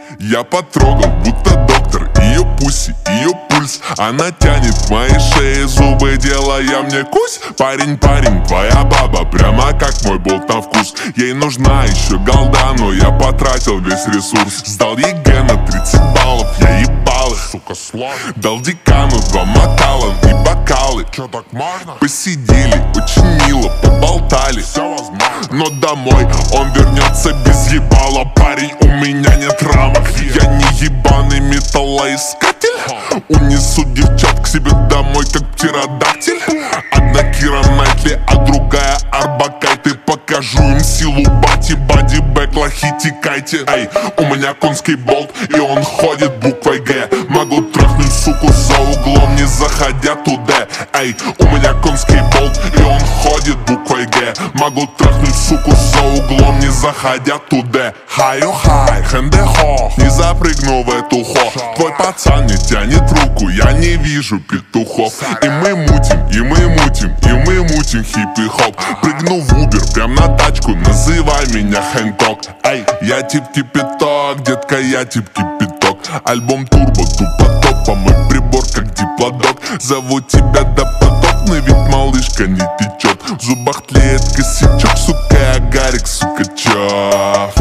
Я потрогал, будто доктор, ее пуси, ее пульс. Она тянет в моей шее зубы, делая мне кусь. Парень, твоя баба, прямо как мой болт на вкус. Ей нужна еще голда, но я потратил весь ресурс. Сдал ЕГЭ на 30 баллов, я ебал их, сука, сложно. Дал декану 2 Макалан и бокалы. Чё, так можно? Посидели, очень мило, поболтали. Все возможно. Но домой он вернется без ебала. Парень, у меня нет рамок, я не ебаный металлоискатель. Унесу девчат к себе домой, как птеродактиль. Одна Кира Найтли, а другая Арбакайте. Покажу им силу бати, бади-бэк, лохи, текайте. Эй, у меня конский болт, и он ходит буквой Г. Могу трахнуть суку за углом, не заходя туда. Эй, у меня конский болт, и он ходит буквой Г. Могу трахнуть суку за углом, не заходя туда. Хай-о-хай, хэнде-хо, не запрыгну в эту хо. Твой пацан не тянет руку, я не вижу петухов. И мы мутим, и мы мутим, и мы мутим хип-и-хоп. Прыгну в Убер, прям на тачку, называй меня Хэнкок. Эй, я тип-типиток, детка, я тип-типиток. Альбом Турбо, тупо топа, мой прибор как диплодок. Зову тебя до поток, ведь малышка не течет. В зубах тлеет косячок, сука, агарик, сука, чё?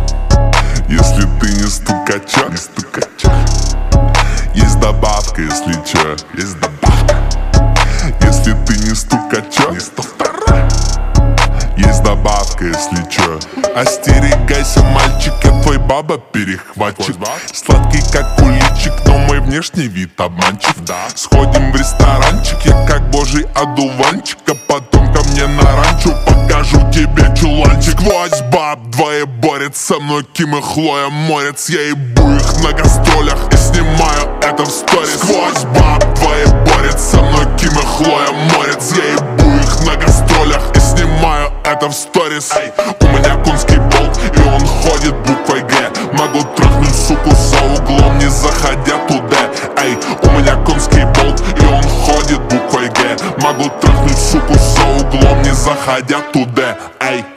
Если ты не стукачок, не стукачок. Есть добавка, если чё, есть добавка. Если ты не стукачок, не 102. Есть добавка, если чё. Остерегайся, мальчик, я твой баба перехватчик. Сладкий как куличик, но мой внешний вид обманчив. Сходим в ресторанчик, я как божий одуванчик. А потом ко мне на ранчо, покажу тебе чуланчик. Сквозь баб двое борются со мной, Ким и Хлоя морец. Я ебу их на гастролях и снимаю это в сторис. Сквозь баб двое борются со мной, Ким и Хлоя морец. Я ебу их на гастролях и снимаю это в сторис. Эй, у меня конский болт, и он ходит буквой Г. Могу трахнуть суку за углом, не заходя туда. Эй, у меня конский болт, и он ходит буквой Г. Могу трахнуть суку за углом, не заходя туда. Эй.